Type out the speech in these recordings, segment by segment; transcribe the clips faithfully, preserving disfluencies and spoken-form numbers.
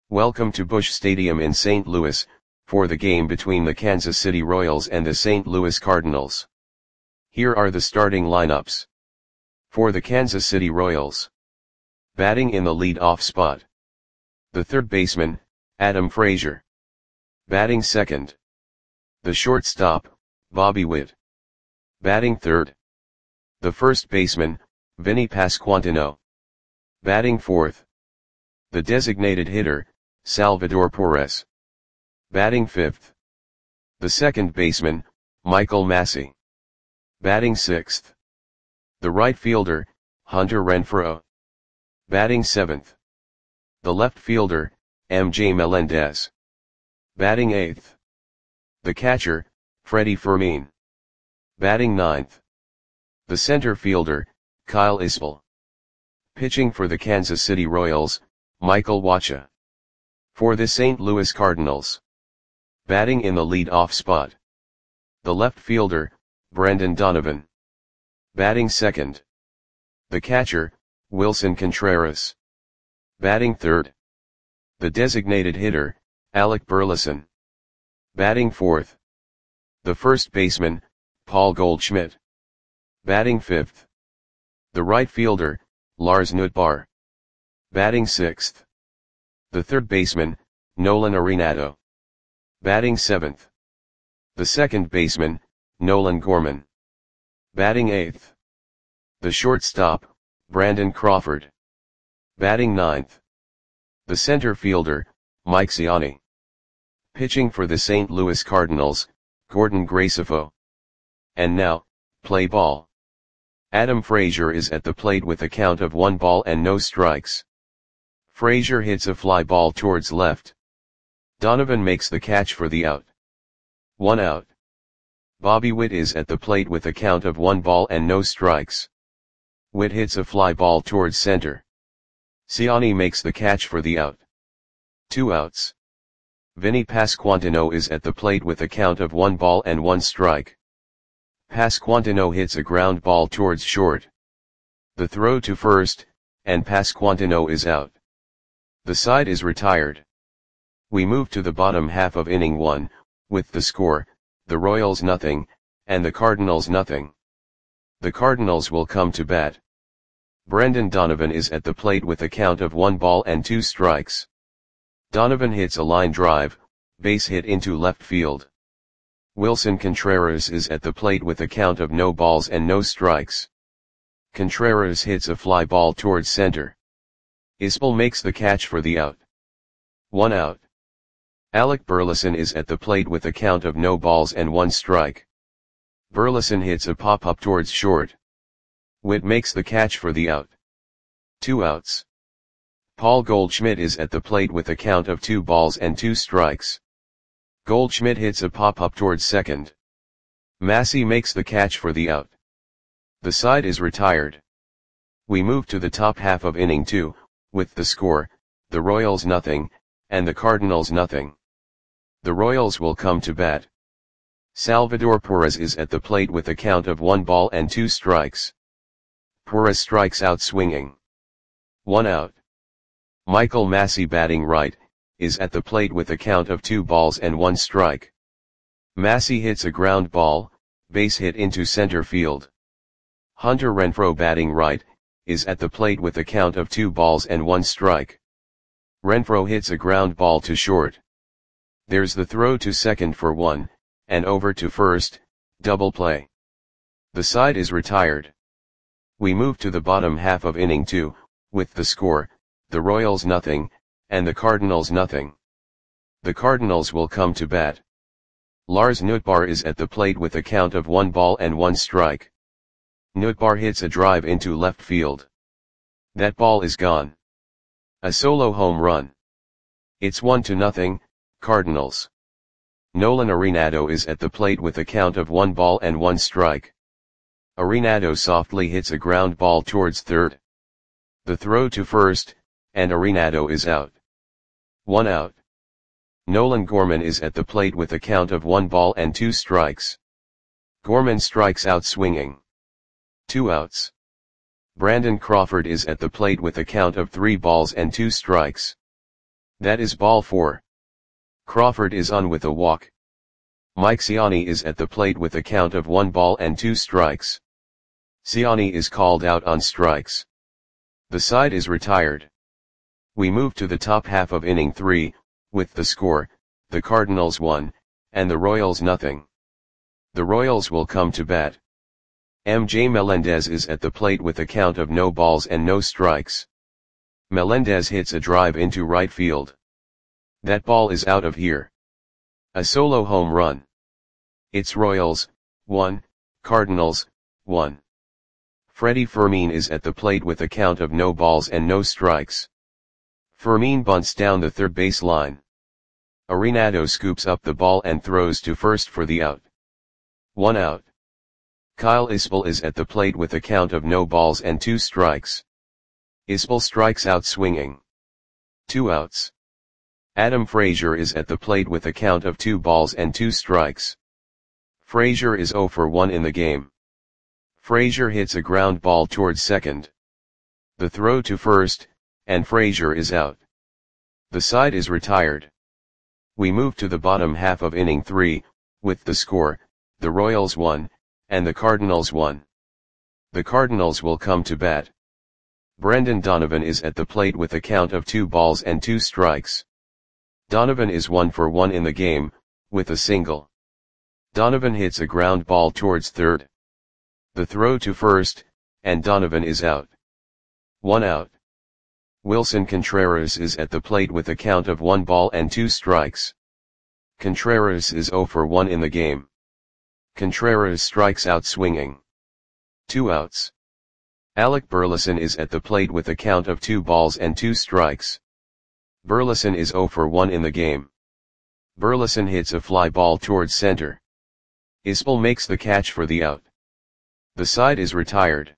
Welcome to Busch Stadium in Saint Louis, for the game between the Kansas City Royals and the Saint Louis Cardinals. Here are the starting lineups. For the Kansas City Royals. Batting in the lead-off spot. The third baseman, Adam Frazier. Batting second. The shortstop, Bobby Witt. Batting third. The first baseman, Vinny Pasquantino. Batting fourth. The designated hitter, Salvador Perez. Batting fifth. The second baseman, Michael Massey. Batting sixth. The right fielder, Hunter Renfroe. Batting seventh. The left fielder, M J Melendez. Batting eighth. The catcher, Freddie Fermin. Batting ninth. The center fielder, Kyle Isbell. Pitching for the Kansas City Royals, Michael Wacha. For the Saint Louis Cardinals. Batting in the lead-off spot. The left fielder, Brendan Donovan. Batting second. The catcher, Wilson Contreras. Batting third. The designated hitter, Alec Burleson. Batting fourth. The first baseman, Paul Goldschmidt. Batting fifth. The right fielder, Lars Nootbaar. Batting sixth. The third baseman, Nolan Arenado. Batting seventh. The second baseman, Nolan Gorman. Batting eighth. The shortstop, Brandon Crawford. Batting ninth. The center fielder, Mike Ciani. Pitching for the Saint Louis Cardinals, Gordon Graceffo. And now, play ball. Adam Frazier is at the plate with a count of one ball and no strikes. Frazier hits a fly ball towards left. Donovan makes the catch for the out. One out. Bobby Witt is at the plate with a count of one ball and no strikes. Witt hits a fly ball towards center. Ciani makes the catch for the out. Two outs. Vinny Pasquantino is at the plate with a count of one ball and one strike. Pasquantino hits a ground ball towards short. The throw to first, and Pasquantino is out. The side is retired. We move to the bottom half of inning one, with the score, the Royals nothing, and the Cardinals nothing. The Cardinals will come to bat. Brendan Donovan is at the plate with a count of one ball and two strikes. Donovan hits a line drive, base hit into left field. Wilson Contreras is at the plate with a count of no balls and no strikes. Contreras hits a fly ball towards center. Isbell makes the catch for the out. One out. Alec Burleson is at the plate with a count of no balls and one strike. Burleson hits a pop-up towards short. Witt makes the catch for the out. Two outs. Paul Goldschmidt is at the plate with a count of two balls and two strikes. Goldschmidt hits a pop-up towards second. Massey makes the catch for the out. The side is retired. We move to the top half of inning two, with the score, the Royals nothing, and the Cardinals nothing. The Royals will come to bat. Salvador Perez is at the plate with a count of one ball and two strikes. Perez strikes out swinging. One out. Michael Massey, batting right, is at the plate with a count of two balls and one strike. Massey hits a ground ball, base hit into center field. Hunter Renfroe, batting right, is at the plate with a count of two balls and one strike. Renfroe hits a ground ball to short. There's the throw to second for one, and over to first, double play. The side is retired. We move to the bottom half of inning two, with the score, the Royals nothing, and the Cardinals nothing. The Cardinals will come to bat. Lars Nootbaar is at the plate with a count of one ball and one strike. Nootbaar hits a drive into left field. That ball is gone. A solo home run. It's one to nothing, Cardinals. Nolan Arenado is at the plate with a count of one ball and one strike. Arenado softly hits a ground ball towards third. The throw to first, and Arenado is out. One out. Nolan Gorman is at the plate with a count of one ball and two strikes. Gorman strikes out swinging. Two outs. Brandon Crawford is at the plate with a count of three balls and two strikes. That is ball four. Crawford is on with a walk. Mike Ciani is at the plate with a count of one ball and two strikes. Ciani is called out on strikes. The side is retired. We move to the top half of inning three, with the score, the Cardinals one, and the Royals nothing. The Royals will come to bat. M J Melendez is at the plate with a count of no balls and no strikes. Melendez hits a drive into right field. That ball is out of here. A solo home run. It's Royals, one, Cardinals, one. Freddie Fermin is at the plate with a count of no balls and no strikes. Fermin bunts down the third base line. Arenado scoops up the ball and throws to first for the out. One out. Kyle Isbell is at the plate with a count of no balls and two strikes. Isbell strikes out swinging. Two outs. Adam Frazier is at the plate with a count of two balls and two strikes. Frazier is zero for one in the game. Frazier hits a ground ball towards second. The throw to first, and Frazier is out. The side is retired. We move to the bottom half of inning three, with the score, the Royals one, and the Cardinals one. The Cardinals will come to bat. Brendan Donovan is at the plate with a count of two balls and two strikes. Donovan is one for one in the game, with a single. Donovan hits a ground ball towards third. The throw to first, and Donovan is out. One out. Wilson Contreras is at the plate with a count of one ball and two strikes. Contreras is zero for one in the game. Contreras strikes out swinging. Two outs. Alec Burleson is at the plate with a count of two balls and two strikes. Burleson is zero for one in the game. Burleson hits a fly ball towards center. Isbell makes the catch for the out. The side is retired.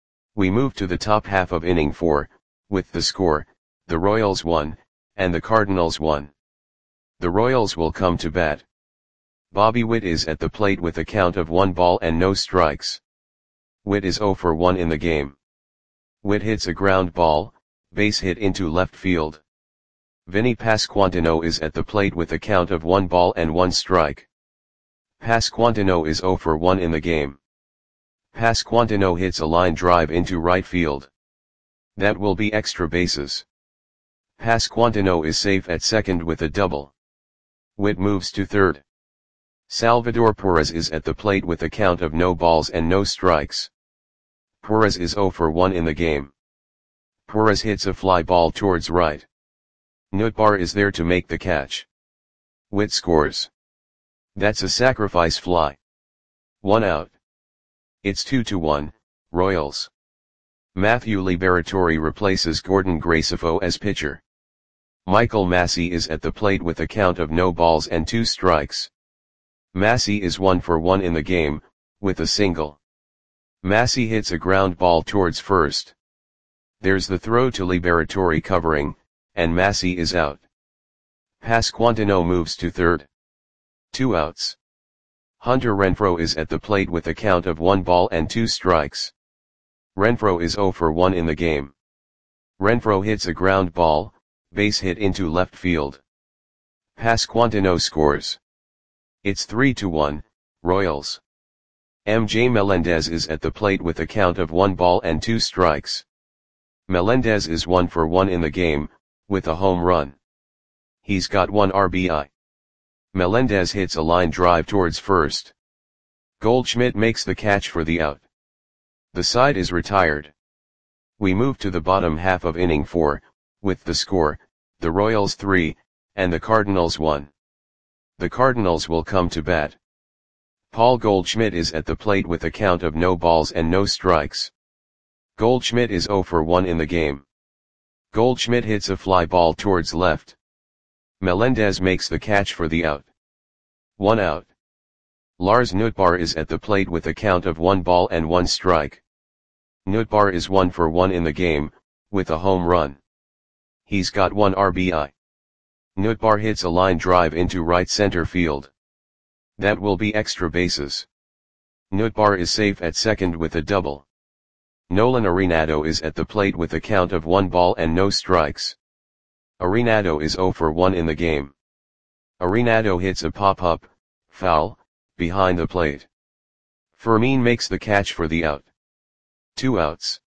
We move to the top half of inning four, with the score, the Royals one, and the Cardinals one. The Royals will come to bat. Bobby Witt is at the plate with a count of one ball and no strikes. Witt is zero for one in the game. Witt hits a ground ball, base hit into left field. Vinny Pasquantino is at the plate with a count of one ball and one strike. Pasquantino is zero for one in the game. Pasquantino hits a line drive into right field. That will be extra bases. Pasquantino is safe at second with a double. Witt moves to third. Salvador Perez is at the plate with a count of no balls and no strikes. Perez is zero for one in the game. Perez hits a fly ball towards right. Nootbaar is there to make the catch. Witt scores. That's a sacrifice fly. One out. It's two to one, Royals. Matthew Liberatore replaces Gordon Graceffo as pitcher. Michael Massey is at the plate with a count of no balls and two strikes. Massey is one for one in the game, with a single. Massey hits a ground ball towards first. There's the throw to Liberatore covering, and Massey is out. Pasquantino moves to third. Two outs. Hunter Renfroe is at the plate with a count of one ball and two strikes. Renfroe is zero for one in the game. Renfroe hits a ground ball, base hit into left field. Pasquantino scores. It's three to one, Royals. M J Melendez is at the plate with a count of one ball and two strikes. Melendez is one for one in the game, with a home run. He's got one R B I. Melendez hits a line drive towards first. Goldschmidt makes the catch for the out. The side is retired. We move to the bottom half of inning four, with the score, the Royals three, and the Cardinals one. The Cardinals will come to bat. Paul Goldschmidt is at the plate with a count of no balls and no strikes. Goldschmidt is zero for one in the game. Goldschmidt hits a fly ball towards left. Melendez makes the catch for the out. One out. Lars Nootbaar is at the plate with a count of one ball and one strike. Nootbaar is one for one in the game, with a home run. He's got one R B I. Nootbaar hits a line drive into right center field. That will be extra bases. Nootbaar is safe at second with a double. Nolan Arenado is at the plate with a count of one ball and no strikes. Arenado is zero for one in the game. Arenado hits a pop-up, foul, behind the plate. Fermin makes the catch for the out. Two outs.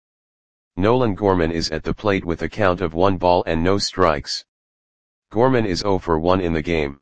Nolan Gorman is at the plate with a count of one ball and no strikes. Gorman is zero for one in the game.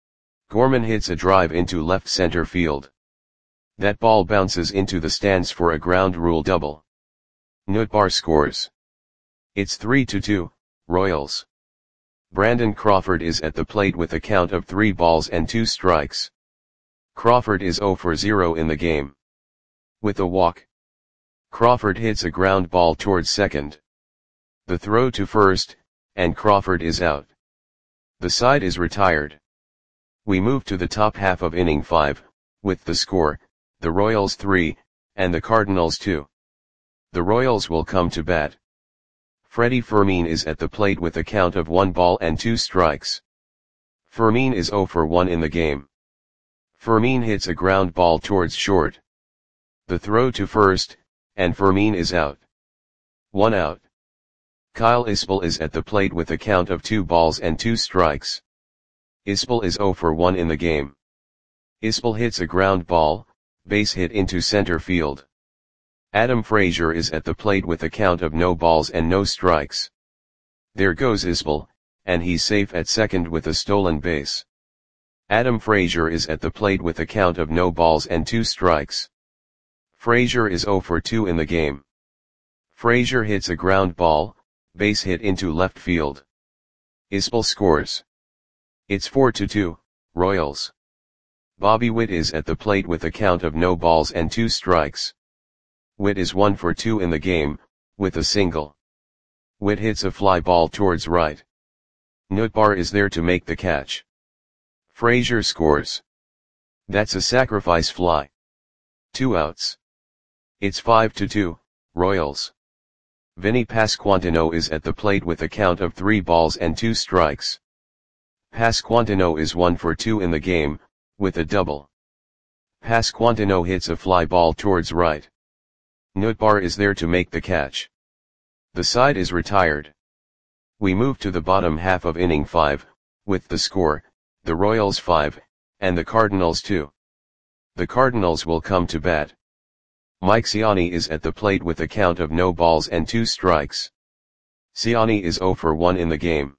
Gorman hits a drive into left center field. That ball bounces into the stands for a ground rule double. Nootbaar scores. It's three to two, Royals. Brandon Crawford is at the plate with a count of three balls and two strikes. Crawford is zero for zero in the game. With a walk, Crawford hits a ground ball towards second. The throw to first, and Crawford is out. The side is retired. We move to the top half of inning five, with the score, the Royals three, and the Cardinals two. The Royals will come to bat. Freddie Fermin is at the plate with a count of one ball and two strikes. Fermin is zero for one in the game. Fermin hits a ground ball towards short. The throw to first, and Fermin is out. One out. Kyle Isbell is at the plate with a count of two balls and two strikes. Isbell is zero for one in the game. Isbell hits a ground ball, base hit into center field. Adam Frazier is at the plate with a count of no balls and no strikes. There goes Isbell, and he's safe at second with a stolen base. Adam Frazier is at the plate with a count of no balls and two strikes. Frazier is zero for two in the game. Frazier hits a ground ball, base hit into left field. Isbell scores. It's four to two, Royals. Bobby Witt is at the plate with a count of no balls and two strikes. Witt is one for two in the game, with a single. Witt hits a fly ball towards right. Nootbaar is there to make the catch. Frazier scores. That's a sacrifice fly. Two outs. It's five to two, Royals. Vinny Pasquantino is at the plate with a count of three balls and two strikes. Pasquantino is one for two in the game, with a double. Pasquantino hits a fly ball towards right. Nootbaar is there to make the catch. The side is retired. We move to the bottom half of inning five, with the score, the Royals five, and the Cardinals two. The Cardinals will come to bat. Mike Ciani is at the plate with a count of no balls and two strikes. Ciani is zero for one in the game.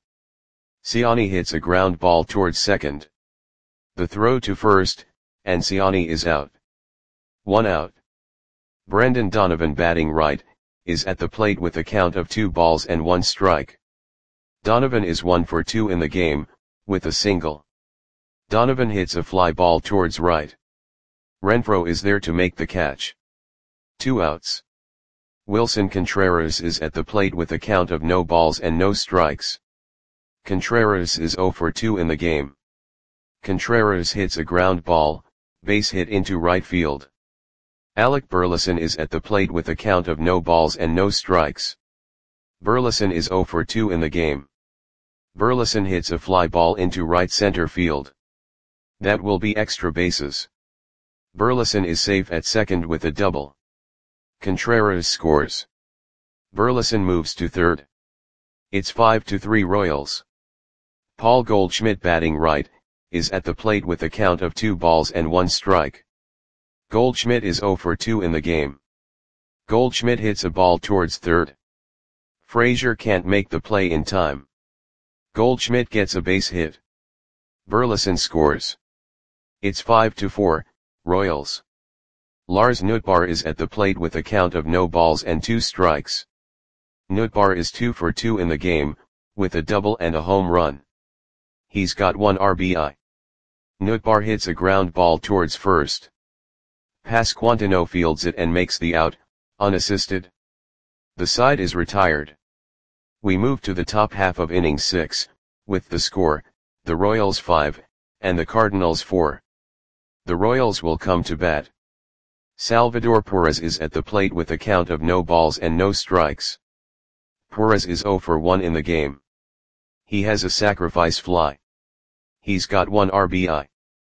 Ciani hits a ground ball towards second. The throw to first, and Ciani is out. One out. Brendan Donovan, batting right, is at the plate with a count of two balls and one strike. Donovan is one for two in the game, with a single. Donovan hits a fly ball towards right. Renfroe is there to make the catch. Two outs. Wilson Contreras is at the plate with a count of no balls and no strikes. Contreras is zero for two in the game. Contreras hits a ground ball, base hit into right field. Alec Burleson is at the plate with a count of no balls and no strikes. Burleson is zero for two in the game. Burleson hits a fly ball into right center field. That will be extra bases. Burleson is safe at second with a double. Contreras scores. Burleson moves to third. It's five to three Royals. Paul Goldschmidt, batting right, is at the plate with a count of two balls and one strike. Goldschmidt is zero for two in the game. Goldschmidt hits a ball towards third. Frazier can't make the play in time. Goldschmidt gets a base hit. Burleson scores. It's five to four, Royals. Lars Nootbaar is at the plate with a count of no balls and two strikes. Nootbaar is two for two in the game, with a double and a home run. He's got one R B I. Nootbaar hits a ground ball towards first. Pasquantino fields it and makes the out, unassisted. The side is retired. We move to the top half of inning six, with the score, the Royals five, and the Cardinals four. The Royals will come to bat. Salvador Perez is at the plate with a count of no balls and no strikes. Perez is zero for one in the game. He has a sacrifice fly. He's got one R B I.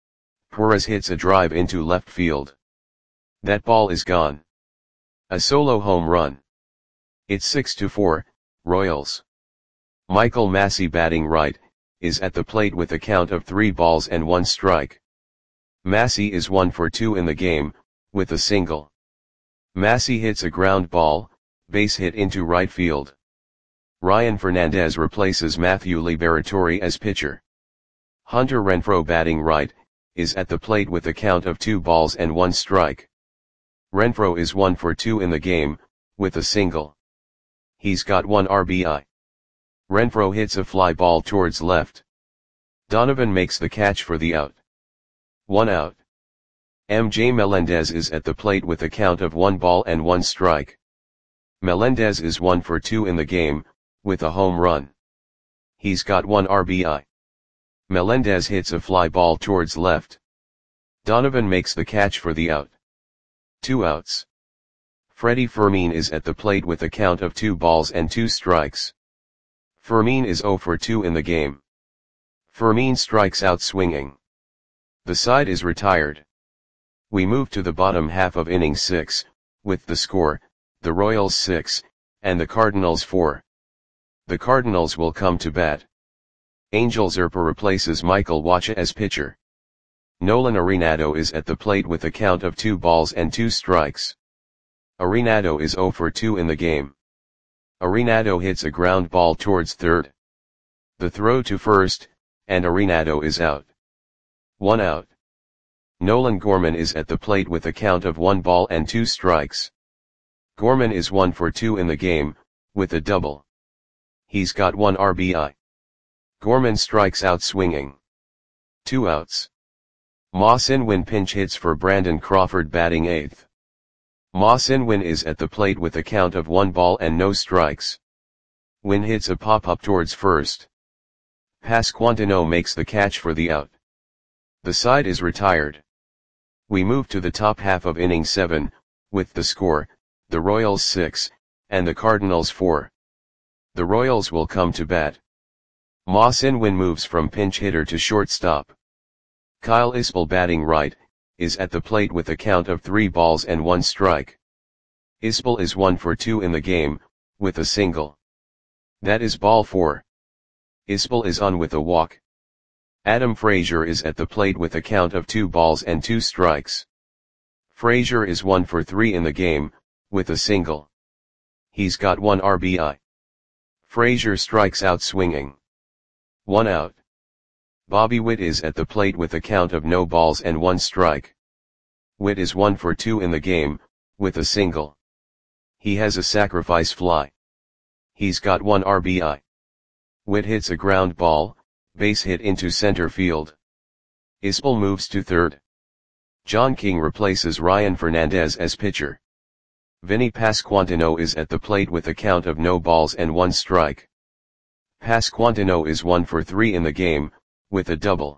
Perez hits a drive into left field. That ball is gone. A solo home run. It's six to four, Royals. Michael Massey batting right, is at the plate with a count of three balls and one strike. Massey is one for two in the game, with a single. Massey hits a ground ball, base hit into right field. Ryan Fernandez replaces Matthew Liberatore as pitcher. Hunter Renfroe batting right, is at the plate with a count of two balls and one strike. Renfroe is one for two in the game, with a single. He's got one R B I. Renfroe hits a fly ball towards left. Donovan makes the catch for the out. One out. M J Melendez is at the plate with a count of one ball and one strike. Melendez is one for two in the game, with a home run. He's got one R B I. Melendez hits a fly ball towards left. Donovan makes the catch for the out. Two outs. Freddie Fermin is at the plate with a count of two balls and two strikes. Fermin is zero for two in the game. Fermin strikes out swinging. The side is retired. We move to the bottom half of inning six, with the score, the Royals six, and the Cardinals four. The Cardinals will come to bat. Angel Zerpa replaces Michael Wacha as pitcher. Nolan Arenado is at the plate with a count of two balls and two strikes. Arenado is zero for two in the game. Arenado hits a ground ball towards third. The throw to first, and Arenado is out. One out. Nolan Gorman is at the plate with a count of one ball and two strikes. Gorman is one for two in the game, with a double. He's got one R B I. Gorman strikes out swinging. Two outs. Ma Sin-win pinch hits for Brandon Crawford batting eighth. Ma Sin-win is at the plate with a count of one ball and no strikes. Win hits a pop-up towards first. Pasquantino makes the catch for the out. The side is retired. We move to the top half of inning seven, with the score, the Royals six, and the Cardinals four. The Royals will come to bat. Ma Sin-win moves from pinch hitter to shortstop. Kyle Isbell batting right, is at the plate with a count of three balls and one strike. Isbell is one for two in the game, with a single. That is ball four. Isbell is on with a walk. Adam Frazier is at the plate with a count of two balls and two strikes. Frazier is one for three in the game, with a single. He's got one R B I. Frazier strikes out swinging. One out. Bobby Witt is at the plate with a count of no balls and one strike. Witt is one for two in the game, with a single. He has a sacrifice fly. He's got one R B I. Witt hits a ground ball, base hit into center field. Isbell moves to third. John King replaces Ryan Fernandez as pitcher. Vinny Pasquantino is at the plate with a count of no balls and one strike. Pasquantino is one for three in the game, with a double.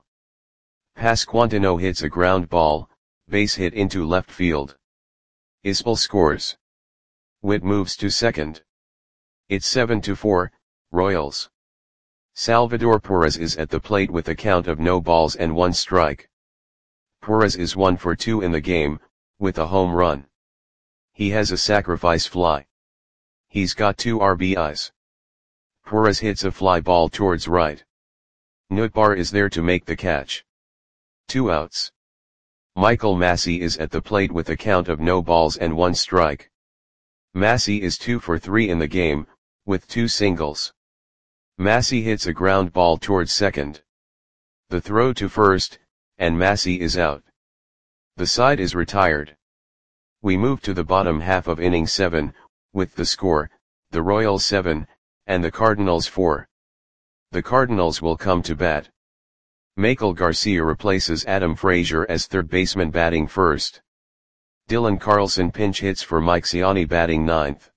Pasquantino hits a ground ball, base hit into left field. Isbell scores. Witt moves to second. It's seven to four, Royals. Salvador Perez is at the plate with a count of no balls and one strike. Perez is one for two in the game, with a home run. He has a sacrifice fly. He's got two R B Is. Perez hits a fly ball towards right. Nootbaar is there to make the catch. Two outs. Michael Massey is at the plate with a count of no balls and one strike. Massey is two for three in the game, with two singles. Massey hits a ground ball towards second. The throw to first, and Massey is out. The side is retired. We move to the bottom half of inning seven, with the score, the Royals seven, and the Cardinals four. The Cardinals will come to bat. Michael Garcia replaces Adam Frazier as third baseman batting first. Dylan Carlson pinch hits for Mike Ciani batting ninth.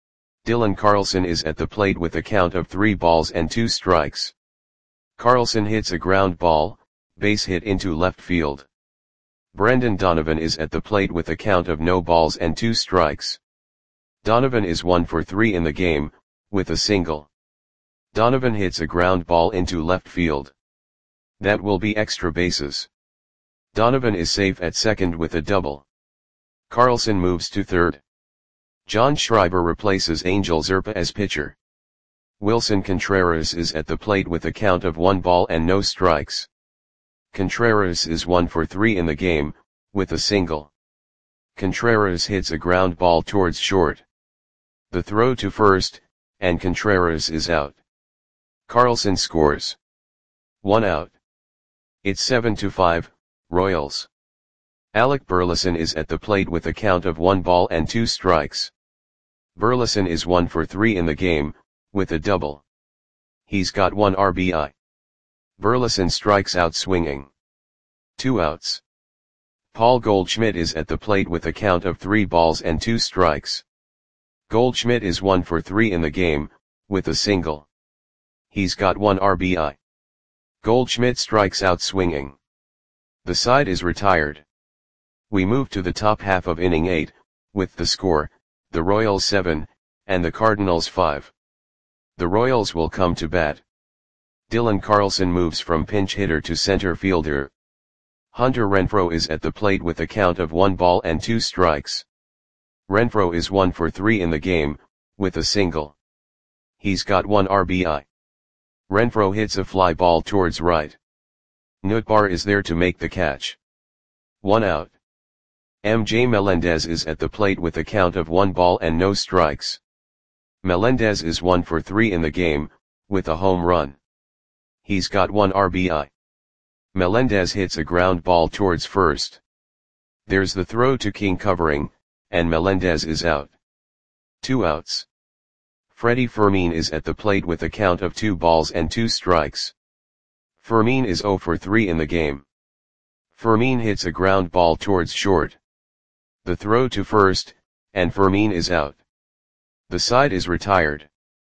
Dylan Carlson is at the plate with a count of three balls and two strikes. Carlson hits a ground ball, base hit into left field. Brendan Donovan is at the plate with a count of no balls and two strikes. Donovan is one for three in the game, with a single. Donovan hits a ground ball into left field. That will be extra bases. Donovan is safe at second with a double. Carlson moves to third. John Schreiber replaces Angel Zerpa as pitcher. Wilson Contreras is at the plate with a count of one ball and no strikes. Contreras is one for three in the game, with a single. Contreras hits a ground ball towards short. The throw to first, and Contreras is out. Carlson scores. One out. It's seven to five, Royals. Alec Burleson is at the plate with a count of one ball and two strikes. Burleson is one for three in the game, with a double. He's got one R B I. Burleson strikes out swinging. Two outs. Paul Goldschmidt is at the plate with a count of three balls and two strikes. Goldschmidt is one for three in the game, with a single. He's got one R B I. Goldschmidt strikes out swinging. The side is retired. We move to the top half of inning eight, with the score, the Royals seven, and the Cardinals five. The Royals will come to bat. Dylan Carlson moves from pinch hitter to center fielder. Hunter Renfroe is at the plate with a count of one ball and two strikes. Renfroe is one for three in the game, with a single. He's got one R B I. Renfroe hits a fly ball towards right. Nootbaar is there to make the catch. One out. M J Melendez is at the plate with a count of one ball and no strikes. Melendez is one for three in the game, with a home run. He's got one R B I. Melendez hits a ground ball towards first. There's the throw to King covering, and Melendez is out. Two outs. Freddie Fermin is at the plate with a count of two balls and two strikes. Fermin is zero for three in the game. Fermin hits a ground ball towards short. The throw to first, and Fermin is out. The side is retired.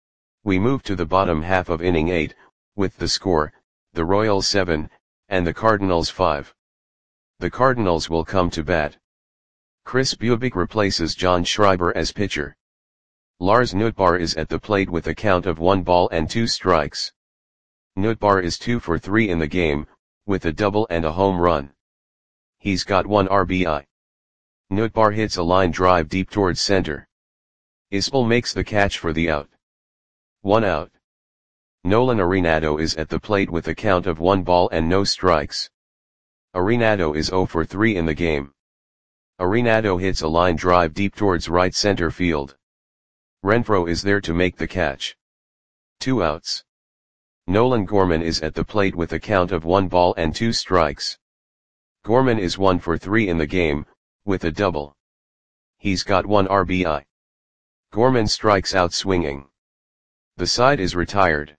We move to the bottom half of inning eight, with the score, the Royals seven, and the Cardinals five. The Cardinals will come to bat. Chris Bubic replaces John Schreiber as pitcher. Lars Nootbaar is at the plate with a count of one ball and two strikes. Nootbaar is two for three in the game, with a double and a home run. He's got one R B I. Nootbaar hits a line drive deep towards center. Isbell makes the catch for the out. One out. Nolan Arenado is at the plate with a count of one ball and no strikes. Arenado is zero for three in the game. Arenado hits a line drive deep towards right center field. Renfroe is there to make the catch. Two outs. Nolan Gorman is at the plate with a count of one ball and two strikes. Gorman is one for three in the game, with a double. He's got one R B I. Gorman strikes out swinging. The side is retired.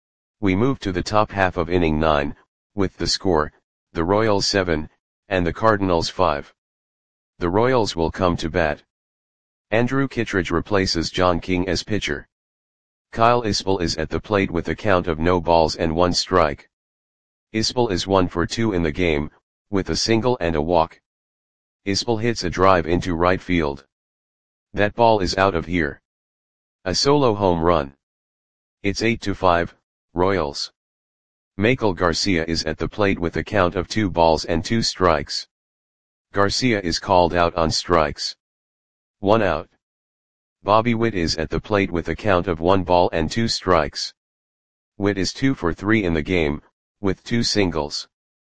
We move to the top half of inning nine, with the score, the Royals seven, and the Cardinals five. The Royals will come to bat. Andrew Kittredge replaces John King as pitcher. Kyle Isbell is at the plate with a count of no balls and one strike. Isbell is one for two in the game, with a single and a walk. Isbell hits a drive into right field. That ball is out of here. A solo home run. It's eight to five, Royals. Michael Garcia is at the plate with a count of two balls and two strikes. Garcia is called out on strikes. One out. Bobby Witt is at the plate with a count of one ball and two strikes. Witt is two for three in the game, with two singles.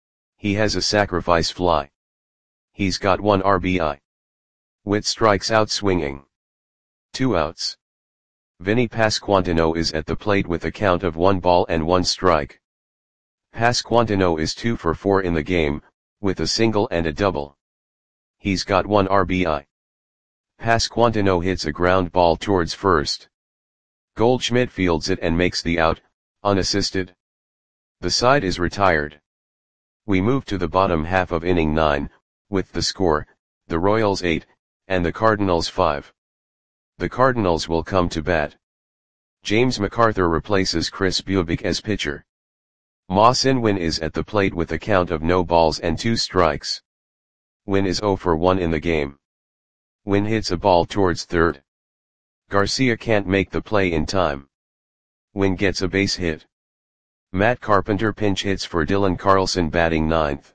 He has a sacrifice fly. He's got one R B I. Witt strikes out swinging. Two outs. Vinny Pasquantino is at the plate with a count of one ball and one strike. Pasquantino is two for four in the game, with a single and a double. He's got one R B I. Pasquantino hits a ground ball towards first. Goldschmidt fields it and makes the out, unassisted. The side is retired. We move to the bottom half of inning nine, with the score, the Royals eight, and the Cardinals five. The Cardinals will come to bat. James MacArthur replaces Chris Bubic as pitcher. Ma-Sin Win is at the plate with a count of no balls and two strikes. Win is zero for one in the game. Win hits a ball towards third. Garcia can't make the play in time. Win gets a base hit. Matt Carpenter pinch hits for Dylan Carlson batting ninth.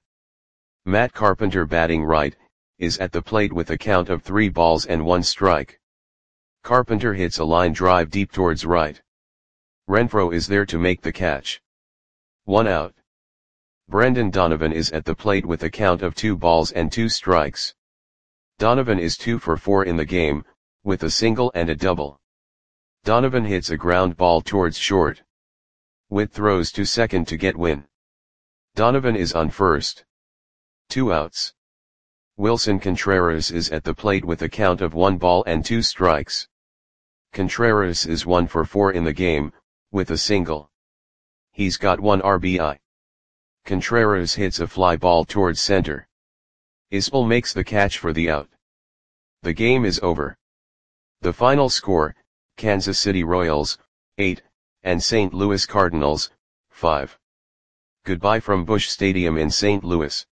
Matt Carpenter batting right, is at the plate with a count of three balls and one strike. Carpenter hits a line drive deep towards right. Renfroe is there to make the catch. One out. Brendan Donovan is at the plate with a count of two balls and two strikes. Donovan is two for four in the game, with a single and a double. Donovan hits a ground ball towards short. Witt throws to second to get win. Donovan is on first. Two outs. Wilson Contreras is at the plate with a count of one ball and two strikes. Contreras is one for four in the game, with a single. He's got one R B I. Contreras hits a fly ball towards center. Isbell makes the catch for the out. The game is over. The final score, Kansas City Royals, eight, and Saint Louis Cardinals, five. Goodbye from Busch Stadium in Saint Louis.